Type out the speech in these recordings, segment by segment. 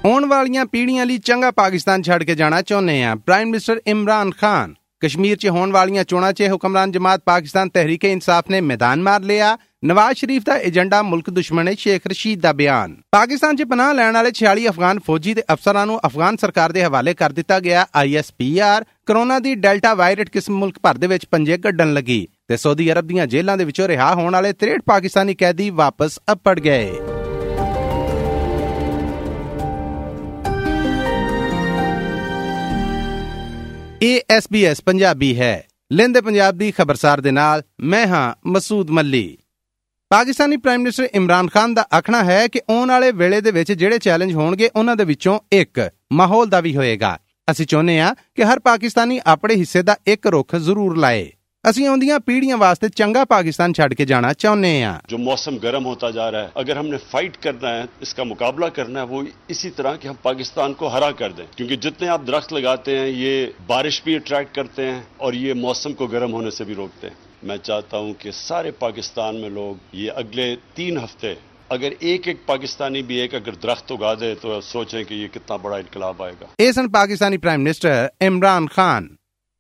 ਹੋਣ ਵਾਲੀਆਂ ਪੀੜ੍ਹੀਆਂ ਲਈ ਚੰਗਾ ਪਾਕਿਸਤਾਨ ਛੱਡ ਕੇ ਜਾਣਾ ਚਾਹੁੰਦੇ ਹਾਂ। Prime minister Imran Khan. ਕਸ਼ਮੀਰ 'ਚ ਹੋਣ ਵਾਲੀਆਂ ਚੋਣਾਂ 'ਚ ਹੁਕਮਰਾਨ ਜਮਾਤ ਪਾਕਿਸਤਾਨ ਤਹਿਰੀਕ-ਏ-ਇਨਸਾਫ ਨੇ ਮੈਦਾਨ ਮਾਰ ਲਿਆ। ਨਵਾਜ਼ ਸ਼ਰੀਫ ਦਾ ਏਜੰਡਾ ਮੁਲਕ ਦੁਸ਼ਮਣ ਸ਼ੇਖ ਰਸ਼ੀਦ ਦਾ ਬਿਆਨ। ਪਾਕਿਸਤਾਨ 'ਚ ਪਨਾਹ ਲੈਣ ਵਾਲੇ 46 ਅਫਗਾਨ ਫੌਜੀ ਤੇ ਅਫਸਰਾਂ ਨੂੰ ਅਫਗਾਨ ਸਰਕਾਰ ਦੇ ਹਵਾਲੇ ਕਰ ਦਿੱਤਾ ਗਿਆ। ISPR ਕਰੋਨਾ ਦੀ ਡੈਲਟਾ ਵਾਇਰਟ ਕਿਸਮ ਮੁਲਕ ਭਰ ਦੇ ਵਿੱਚ ਪੰਜੇ ਕੱਢਣ ਲੱਗੀ ਤੇ ਸਾਊਦੀ ਅਰਬ ਦੀਆਂ ਜੇਲ੍ਹਾਂ ਦੇ ਵਿੱਚੋਂ ਰਿਹਾ ਹੋਣ ਵਾਲੇ 63 ਪਾਕਿਸਤਾਨੀ ਕੈਦੀ ਵਾਪਸ ਅੱਪੜ ਗਏ। ਇਹ SBS ਪੰਜਾਬੀ ਹੈ। ਲਹਿੰਦੇ ਪੰਜਾਬ ਦੀ ਖਬਰਸਾਰ ਦੇ ਨਾਲ ਮੈਂ ਹਾਂ ਮਸੂਦ ਮੱਲੀ। ਪਾਕਿਸਤਾਨੀ ਪ੍ਰਾਈਮ ਮਿਨਿਸਟਰ ਇਮਰਾਨ ਖਾਨ ਦਾ ਆਖਣਾ ਹੈ ਕਿ ਆਉਣ ਵਾਲੇ ਵੇਲੇ ਦੇ ਵਿੱਚ ਜਿਹੜੇ ਚੈਲੰਜ ਹੋਣਗੇ ਉਹਨਾਂ ਦੇ ਵਿੱਚੋਂ ਇੱਕ ਮਾਹੌਲ ਦਾ ਵੀ ਹੋਏਗਾ। ਅਸੀਂ ਚਾਹੁੰਦੇ ਹਾਂ ਕਿ ਹਰ ਪਾਕਿਸਤਾਨੀ ਆਪਣੇ ਹਿੱਸੇ ਦਾ ਇੱਕ ਰੁੱਖ ਜ਼ਰੂਰ ਲਾਏ। ਅਸੀਂ ਆਉਂਦੀਆਂ पीढ़ियां वास्ते चंगा पाकिस्तान छड़ के जाना चाहते हैं। जो मौसम गर्म होता जा रहा है, अगर हमने फाइट करना है, इसका मुकाबला करना है, वो इसी तरह कि हम पाकिस्तान को हरा कर दें। क्योंकि जितने आप दरख्त लगाते हैं ये बारिश भी अट्रैक्ट करते हैं और ये मौसम को गर्म होने से भी रोकते हैं। मैं चाहता हूँ कि सारे पाकिस्तान में लोग ये अगले 3 हफ्ते अगर एक पाकिस्तानी भी एक अगर दरख्त उगा दे तो सोचें कि ये कितना बड़ा इनकलाब आएगा। ये सन पाकिस्तानी प्राइम मिनिस्टर इमरान खान।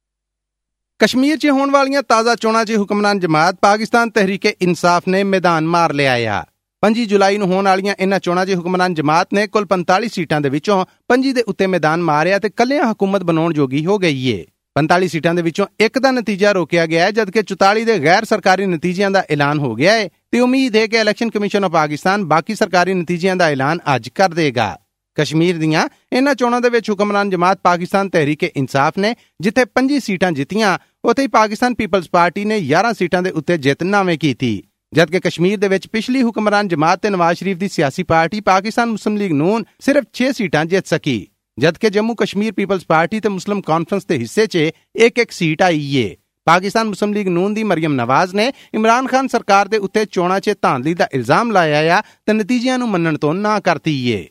कश्मीर 'ਚ ਹੋਣ ਵਾਲੀਆਂ ਤਾਜ਼ਾ ਚੋਣਾਂ 'ਚ ਹੁਕਮਰਾਨ ਜਮਾਤ ਪਾਕਿਸਤਾਨ ਤਹਿਰੀਕ-ਏ-ਇਨਸਾਫ ਨੇ ਮੈਦਾਨ ਮਾਰ ਲਿਆ ਆ। 5 ਜੁਲਾਈ ਨੂੰ ਹੋਣ ਵਾਲੀਆਂ ਇਹਨਾਂ ਚੋਣਾਂ 'ਚ ਹੁਕਮਰਾਨ ਜਮਾਤ ਨੇ ਕੁੱਲ 45 ਸੀਟਾਂ ਦੇ ਵਿੱਚੋਂ 25 ਦੇ ਉੱਤੇ ਮੈਦਾਨ ਮਾਰਿਆ ਤੇ ਕੱਲਿਆਂ ਹਕੂਮਤ ਬਣਾਉਣ ਜੋਗੀ ਹੋ ਗਈ ਏ। 45 ਸੀਟਾਂ ਦੇ ਵਿੱਚੋਂ ਇੱਕ ਦਾ ਨਤੀਜਾ ਰੋਕਿਆ ਗਿਆ ਹੈ, ਜਦਕਿ 44 ਦੇ ਗੈਰ ਸਰਕਾਰੀ ਨਤੀਜਿਆਂ ਦਾ ਐਲਾਨ ਹੋ ਗਿਆ ਹੈ ਤੇ ਉਮੀਦ ਹੈ ਕਿ ਇਲੈਕਸ਼ਨ ਕਮਿਸ਼ਨ ਆਫ ਪਾਕਿਸਤਾਨ ਬਾਕੀ ਸਰਕਾਰੀ ਨਤੀਜਿਆਂ ਦਾ ਐਲਾਨ ਅੱਜ ਕਰ ਦੇਗਾ। ਕਸ਼ਮੀਰ ਦੀਆਂ ਇਹਨਾਂ ਚੋਣਾਂ ਦੇ ਵਿੱਚ ਹੁਕਮਰਾਨ ਜਮਾਤ ਪਾਕਿਸਤਾਨ ਤਹਿਰੀਕ-ਏ-ਇਨਸਾਫ ਨੇ ਜਿੱਥੇ 25 ਸੀਟਾਂ ਜਿੱਤੀਆਂ, ਉੱਥੇ ਹੀ ਪਾਕਿਸਤਾਨ ਪੀਪਲਜ਼ ਪਾਰਟੀ ਨੇ 11 ਸੀਟਾਂ ਦੇ ਉੱਤੇ ਜਿੱਤ ਨਾਵੇਂ ਕੀਤੀ। ਜਦਕਿ ਕਸ਼ਮੀਰ ਦੇ ਵਿੱਚ ਪਿਛਲੀ ਹੁਕਮਰਾਨ ਜਮਾਤ ਤੇ ਨਵਾਜ਼ ਸ਼ਰੀਫ ਦੀ ਸਿਆਸੀ ਪਾਰਟੀ ਪਾਕਿਸਤਾਨ ਮੁਸਲਿਮ ਲੀਗ ਨੂਨ ਸਿਰਫ 6 ਸੀਟਾਂ ਜਿੱਤ ਸਕੀ, ਜਦਕਿ ਜੰਮੂ ਕਸ਼ਮੀਰ ਪੀਪਲਜ਼ ਪਾਰਟੀ ਤੇ ਮੁਸਲਿਮ ਕਾਨਫਰੰਸ ਦੇ ਹਿੱਸੇ 'ਚ ਇੱਕ ਸੀਟ ਆਈ ਏ। ਪਾਕਿਸਤਾਨ ਮੁਸਲਿਮ ਲੀਗ ਨੂਨ ਦੀ ਮਰੀਮ ਨਵਾਜ਼ ਨੇ ਇਮਰਾਨ ਖਾਨ ਸਰਕਾਰ ਦੇ ਉੱਤੇ ਚੋਣਾਂ 'ਚ ਧਾਂਦਲੀ ਦਾ ਇਲਜ਼ਾਮ ਲਾਇਆ ਆ ਤੇ ਨਤੀਜਿਆਂ ਨੂੰ ਮੰਨਣ ਤੋਂ ਨਾ ਕਰਤੀ ਏ।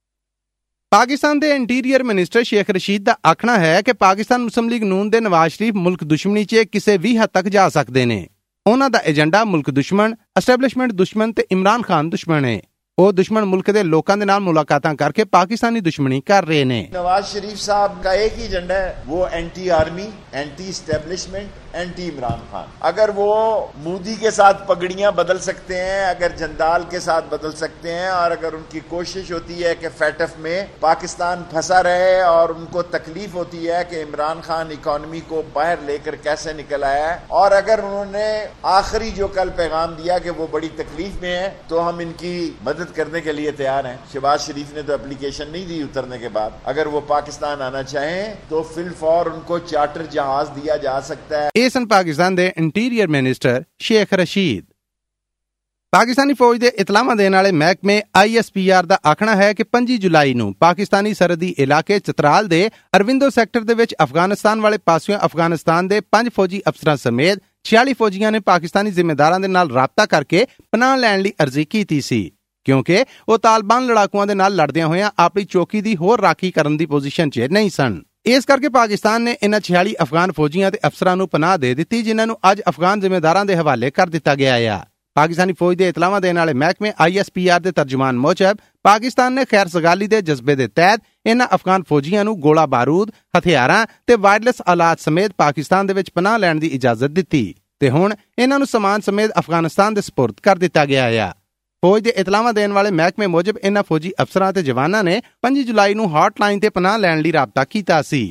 ਪਾਕਿਸਤਾਨ ਦੇ ਇੰਟੀਰੀਅਰ ਮਿਨਿਸਟਰ ਸ਼ੇਖ ਰਸ਼ੀਦ ਦਾ ਆਖਣਾ ਹੈ ਕਿ ਪਾਕਿਸਤਾਨ ਮੁਸਲਿਮ ਲੀਗ ਨੂਨ ਦੇ ਨਵਾਜ਼ ਸ਼ਰੀਫ ਮੁਲਕ ਦੁਸ਼ਮਣੀ 'ਚ ਕਿਸੇ ਵੀ ਹੱਦ ਤੱਕ ਜਾ ਸਕਦੇ ਨੇ। ਉਹਨਾਂ ਦਾ ਏਜੰਡਾ ਮੁਲਕ ਦੁਸ਼ਮਣ, ਐਸਟੈਬਲਿਸ਼ਮੈਂਟ ਦੁਸ਼ਮਣ ਤੇ ਇਮਰਾਨ ਖਾਨ ਦੁਸ਼ਮਣ ਹੈ। ਉਹ ਦੁਸ਼ਮਣ ਮੁਲਕ ਦੇ ਲੋਕਾਂ ਦੇ ਨਾਲ ਮੁਲਾਕਾਤਾਂ ਕਰਕੇ ਪਾਕਿस्तानी दुश्मनी कर रहे ने। नवाज शरीफ साहब का एक ही एजेंडा है, वो anti army, anti establishment, anti Imran Khan. अगर वो मोदी के साथ पगड़ियां बदल सकते हैं, अगर जंदाल के साथ बदल सकते हैं, और अगर उनकी कोशिश होती है कि फैटफ में पाकिस्तान फंसा रहे और उनको तकलीफ होती है कि इमरान खान इकॉनमी को बाहर लेकर कैसे निकल आया है, और अगर उन्होंने आखिरी जो कल पैगाम दिया कि वो बड़ी तकलीफ में है, तो हम इनकी मदद करने के लिए तैयार हैं। शहबाज शरीफ ने तो एप्लीकेशन नहीं दी उतरने के बाद। अगर वो पाकिस्तान आना चाहें तो फिलफौर उनको चार्टर जहाज दिया जा सकता है। सन पाकिस्तान दे इंटीरियर मिनिस्टर शेख रशीद। पाकिस्तानी फौज ਦੇ ਇਤਲਾਹਾਂ ਦੇਣ ਵਾਲੇ ਮਹਿਕਮੇ ISPR ਦਾ ਆਖਣਾ ਹੈ ਕਿ 25 ਜੁਲਾਈ ਨੂੰ ਪਾਕਿਸਤਾਨੀ ਸਰਹੱਦੀ ਇਲਾਕੇ ਚਤਰਾਲ ਦੇ ਅਰਵਿੰਦੋ ਸੈਕਟਰ ਦੇ ਵਿੱਚ ਅਫਗਾਨਿਸਤਾਨ ਵਾਲੇ ਪਾਸਿਓਂ ਅਫਗਾਨਿਸਤਾਨ ਦੇ 5 ਫੌਜੀ ਅਫਸਰਾਂ ਸਮੇਤ 46 ਫੌਜੀਆਂ ਨੇ ਪਾਕਿਸਤਾਨੀ ਜ਼ਿੰਮੇਦਾਰਾਂ ਦੇ ਨਾਲ ਰਾਬਤਾ ਕਰਕੇ ਪਨਾਹ ਲੈਣ ਲਈ ਅਰਜ਼ੀ ਕੀਤੀ ਸੀ, ਕਿਉਂਕਿ ਉਹ ਤਾਲਿਬਾਨ ਲੜਾਕੂਆਂ ਦੇ ਨਾਲ ਲੜਦਿਆਂ ਹੋਇਆਂ ਆਪਣੀ ਚੌਕੀ ਦੀ ਹੋਰ ਰਾਖੀ ਕਰਨ ਦੀ ਪੋਜੀਸ਼ਨ 'ਚ ਨਹੀਂ ਸਨ। ਇਸ ਕਰਕੇ ਪਾਕਿਸਤਾਨ ਨੇ ਇਹਨਾਂ 46 ਅਫਗਾਨ ਫੌਜੀਆਂ ਤੇ ਅਫਸਰਾਂ ਨੂੰ ਪਨਾਹ ਦੇ ਦਿੱਤੀ, ਜਿਨ੍ਹਾਂ ਨੂੰ ਅੱਜ ਅਫਗਾਨ ਜ਼ਿੰਮੇਦਾਰਾਂ ਦੇ ਹਵਾਲੇ ਕਰ ਦਿੱਤਾ ਗਿਆ ਆ। ਪਾਕਿਸਤਾਨੀ ਫੌਜ ਦੇ ਇਤਲਾਹਾਂ ਦੇਣ ਵਾਲੇ ਮਹਿਕਮੇ ISPR ਦੇ ਤਰਜਮਾਨ ਮੁਜਬ ਪਾਕਿਸਤਾਨ ਨੇ ਖੈਰ ਸਗਾਲੀ ਦੇ ਜਜ਼ਬੇ ਦੇ ਤਹਿਤ ਇਹਨਾਂ ਅਫਗਾਨ ਫੌਜੀਆਂ ਨੂੰ ਗੋਲਾ ਬਾਰੂਦ, ਹਥਿਆਰਾਂ ਤੇ ਵਾਇਰਲੈਸ ਆਲਾਤ ਸਮੇਤ ਪਾਕਿਸਤਾਨ ਦੇ ਵਿੱਚ ਪਨਾਹ ਲੈਣ ਦੀ ਇਜਾਜ਼ਤ ਦਿੱਤੀ ਤੇ ਹੁਣ ਇਹਨਾਂ ਨੂੰ ਸਮਾਨ ਸਮੇਤ ਅਫਗਾਨਿਸਤਾਨ ਦੇ ਸਪੁਰਦ ਕਰ ਦਿੱਤਾ ਗਿਆ ਆ। ਫੌਜ ਦੇ ਇਤਲਾਹਾਂ ਦੇਣ ਵਾਲੇ ਮਹਿਕਮੇ ਮੁਜਬ ਇਹਨਾਂ ਫੌਜੀ ਅਫਸਰਾਂ ਤੇ ਜਵਾਨਾਂ ਨੇ 5 ਜੁਲਾਈ ਨੂੰ ਹਾਟਲਾਈਨ ਤੇ ਪਨਾਹ ਲੈਣ ਲਈ ਰਾਬਤਾ ਕੀਤਾ ਸੀ।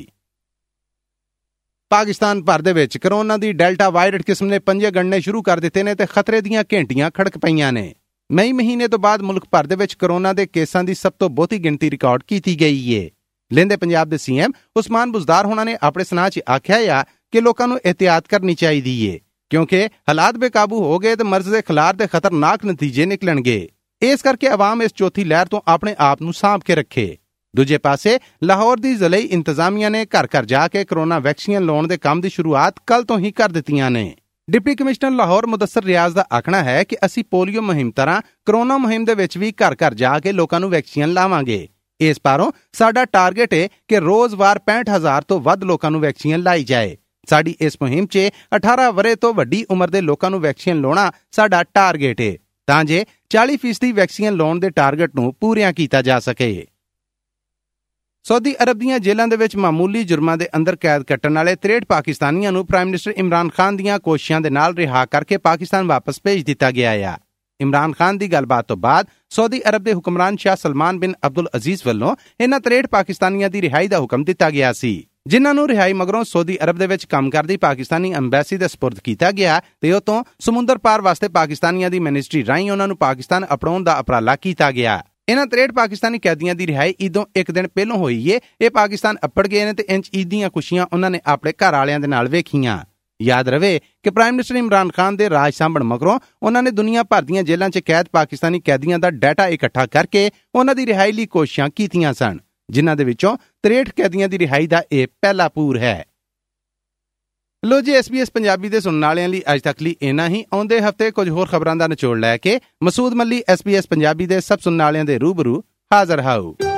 ਪਾਕਿਸਤਾਨ ਭਰ ਦੇ ਵਿੱਚ ਕਰੋਨਾ ਦੀ ਡੈਲਟਾ ਵਾਇਰਟ ਕਿਸਮ ਨੇ ਪੰਜੇ ਗਣਨੇ ਸ਼ੁਰੂ ਕਰ ਦਿੱਤੇ ਨੇ ਤੇ ਖਤਰੇ ਦੀਆਂ ਘੰਟੀਆਂ ਖੜਕ ਪਈਆਂ ਨੇ। ਮਈ ਮਹੀਨੇ ਤੋਂ ਬਾਅਦ ਮੁਲਕ ਭਰ ਦੇ ਵਿੱਚ ਕਰੋਨਾ ਦੇ ਕੇਸਾਂ ਦੀ ਸਭ ਤੋਂ ਬਹੁਤੀ ਗਿਣਤੀ ਰਿਕਾਰਡ ਕੀਤੀ ਗਈ ਏ। ਲਹਿੰਦੇ ਪੰਜਾਬ ਦੇ CM ਉਸਮਾਨ ਬੁਜ਼ਦਾਰ ਹੋਣਾ ਨੇ ਆਪਣੇ ਸੁਨਾਹ 'ਚ ਆਖਿਆ ਆ ਕਿ ਲੋਕਾਂ ਨੂੰ ਇਹਤਿਆਤ ਕਰਨੀ ਚਾਹੀਦੀ ਏ, ਕਿਉਂਕਿ ਹਾਲਾਤ ਬੇਕਾਬੂ ਹੋ ਗਏ ਤੇ ਮਰਜ਼ ਦੇ ਖਿਲਾਫ ਦੇ ਖਤਰਨਾਕ ਨਤੀਜੇ ਨਿਕਲਣਗੇ। ਇਸ ਕਰਕੇ ਆਵਾਮ ਇਸ ਚੌਥੀ ਲਹਿਰ ਤੋਂ ਆਪਣੇ ਆਪ ਨੂੰ ਸਾਂਭ ਕੇ ਰੱਖੇ। ਦੂਜੇ ਪਾਸੇ ਲਾਹੌਰ ਦੀ ਜ਼ਿਲ੍ਹੀ ਇੰਤਜ਼ਾਮੀਆ ਨੇ ਘਰ ਘਰ ਜਾ ਕੇ ਕਰੋਨਾ ਵੈਕਸੀਨ ਲਾਉਣ ਦੇ ਕੰਮ ਦੀ ਸ਼ੁਰੂਆਤ ਕੱਲ ਤੋਂ ਹੀ ਕਰ ਦਿੱਤੀਆਂ ਨੇ। ਡਿਪਟੀ ਕਮਿਸ਼ਨਰ ਲਾਹੌਰ ਮੁਦੱਸਰ ਰਿਆਜ਼ ਦਾ ਆਖਣਾ ਹੈ ਕਿ ਅਸੀਂ ਪੋਲੀਓ ਮੁਹਿੰਮ ਤਰ੍ਹਾਂ ਕਰੋਨਾ ਮੁਹਿੰਮ ਦੇ ਵਿੱਚ ਵੀ ਘਰ ਘਰ ਜਾ ਕੇ ਲੋਕਾਂ ਨੂੰ ਵੈਕਸੀਨ ਲਾਵਾਂਗੇ। ਇਸ ਪਾਰੋਂ ਸਾਡਾ ਟਾਰਗੇਟ ਹੈ ਕਿ ਰੋਜ਼ਵਾਰ 65,000 ਤੋਂ ਵੱਧ ਲੋਕਾਂ ਨੂੰ ਵੈਕਸੀਨ ਲਾਈ ਜਾਏ। ਸਾਡੀ ਇਸ ਮੁਹਿੰਮ 'ਚ 18 ਵਰ੍ਹੇ ਤੋਂ ਵੱਡੀ ਉਮਰ ਦੇ ਲੋਕਾਂ ਨੂੰ ਵੈਕਸੀਨ ਲਾਉਣਾ ਸਾਡਾ ਟਾਰਗੇਟ ਹੈ, ਤਾਂ ਜੇ 40% ਵੈਕਸੀਨ ਲਾਉਣ ਦੇ ਟਾਰਗੇਟ ਨੂੰ ਪੂਰੀਆਂ ਕੀਤਾ ਜਾ ਸਕੇ। ਸਾਊਦੀ ਅਰਬ ਦੀਆਂ ਜੇਲ੍ਹਾਂ ਦੇ ਵਿੱਚ ਮਾਮੂਲੀ ਜੁਰਮਾਂ ਦੇ ਅੰਦਰ ਕੈਦ ਕੱਟਣ ਵਾਲੇ 63 ਪਾਕਿਸਤਾਨੀਆਂ ਨੂੰ ਪ੍ਰਾਈਮ ਮਿਨਿਸਟਰ ਇਮਰਾਨ ਖਾਨ ਦੀਆਂ ਕੋਸ਼ਿਸ਼ਾਂ ਦੇ ਨਾਲ ਰਿਹਾ ਕਰਕੇ ਪਾਕਿਸਤਾਨ ਵਾਪਸ ਭੇਜ ਦਿੱਤਾ ਗਿਆ ਆ। ਇਮਰਾਨ ਖਾਨ ਦੀ ਗੱਲਬਾਤ ਤੋਂ ਬਾਅਦ ਸਾਊਦੀ ਅਰਬ ਦੇ ਹੁਕਮਰਾਨ ਸ਼ਾਹ ਸਲਮਾਨ ਬਿਨ ਅਬਦੁਲ ਅਜ਼ੀਜ਼ ਵੱਲੋਂ ਇਹਨਾਂ 63 ਪਾਕਿਸਤਾਨੀਆਂ ਦੀ ਰਿਹਾਈ ਦਾ ਹੁਕਮ ਦਿੱਤਾ ਗਿਆ ਸੀ, ਜਿਨ੍ਹਾਂ ਨੂੰ ਰਿਹਾਈ ਮਗਰੋਂ ਸਾਊਦੀ ਅਰਬ ਦੇ ਵਿੱਚ ਕੰਮ ਕਰਦੀ ਪਾਕਿਸਤਾਨੀ ਅੰਬੈਸੀ ਦੇ ਸਪੁਰਦ ਕੀਤਾ ਗਿਆ ਤੇ ਉਹ ਤੋਂ ਸਮੁੰਦਰ ਪਾਰ ਵਾਸਤੇ ਪਾਕਿਸਤਾਨੀਆਂ ਦੀ ਮਿਨਿਸਟਰੀ ਰਾਹੀਂ ਉਹਨਾਂ ਨੂੰ ਪਾਕਿਸਤਾਨ ਅਪਣਾਉਣ ਦਾ ਉਪਰਾਲਾ ਕੀਤਾ ਗਿਆ। ਇਹਨਾਂ 63 ਪਾਕਿਸਤਾਨੀ ਕੈਦੀਆਂ ਦੀ ਰਿਹਾਈ ਈਦੋਂ ਇੱਕ ਦਿਨ ਪਹਿਲਾਂ ਹੋਈ ਏ। ਇਹ ਪਾਕਿਸਤਾਨ ਅੱਪੜ ਗਏ ਨੇ ਤੇ ਇੰਚ ਈਦ ਦੀਆਂ ਖੁਸ਼ੀਆਂ ਉਹਨਾਂ ਨੇ ਆਪਣੇ ਘਰ ਵਾਲਿਆਂ ਦੇ ਨਾਲ ਵੇਖੀਆਂ। ਯਾਦ ਰਵੇ ਕਿ ਪ੍ਰਾਈਮ ਮਿਨਿਸਟਰ ਇਮਰਾਨ ਖਾਨ ਦੇ ਰਾਜ ਸਾਂਭਣ ਮਗਰੋਂ ਉਹਨਾਂ ਨੇ ਦੁਨੀਆ ਭਰ ਦੀਆਂ ਜੇਲ੍ਹਾਂ 'ਚ ਕੈਦ ਪਾਕਿਸਤਾਨੀ ਕੈਦੀਆਂ ਦਾ ਡਾਟਾ ਇਕੱਠਾ ਕਰਕੇ ਉਹਨਾਂ ਦੀ ਰਿਹਾਈ ਲਈ ਕੋਸ਼ਿਸ਼ਾਂ ਕੀਤੀਆਂ ਸਨ, ਜਿਨ੍ਹਾਂ ਦੇ ਵਿੱਚੋਂ 63 ਕੈਦੀਆਂ ਦੀ ਰਿਹਾਈ ਦਾ ਇਹ ਪਹਿਲਾ ਪੂਰ ਹੈ। ਲੋ ਜੀ, SBS ਪੰਜਾਬੀ ਦੇ ਸੁਣਨ ਵਾਲਿਆਂ ਲਈ ਅੱਜ ਤੱਕ ਲਈ ਇੰਨਾ ਹੀ। ਆਉਂਦੇ ਹਫ਼ਤੇ ਕੁਝ ਹੋਰ ਖਬਰਾਂ ਦਾ ਨਿਚੋੜ ਲੈ ਕੇ ਮਸੂਦ ਮੱਲੀ SBS ਪੰਜਾਬੀ ਦੇ ਸਭ ਸੁਣਨ ਵਾਲਿਆਂ ਦੇ ਰੂਬਰੂ ਹਾਜ਼ਰ ਹਾਊ।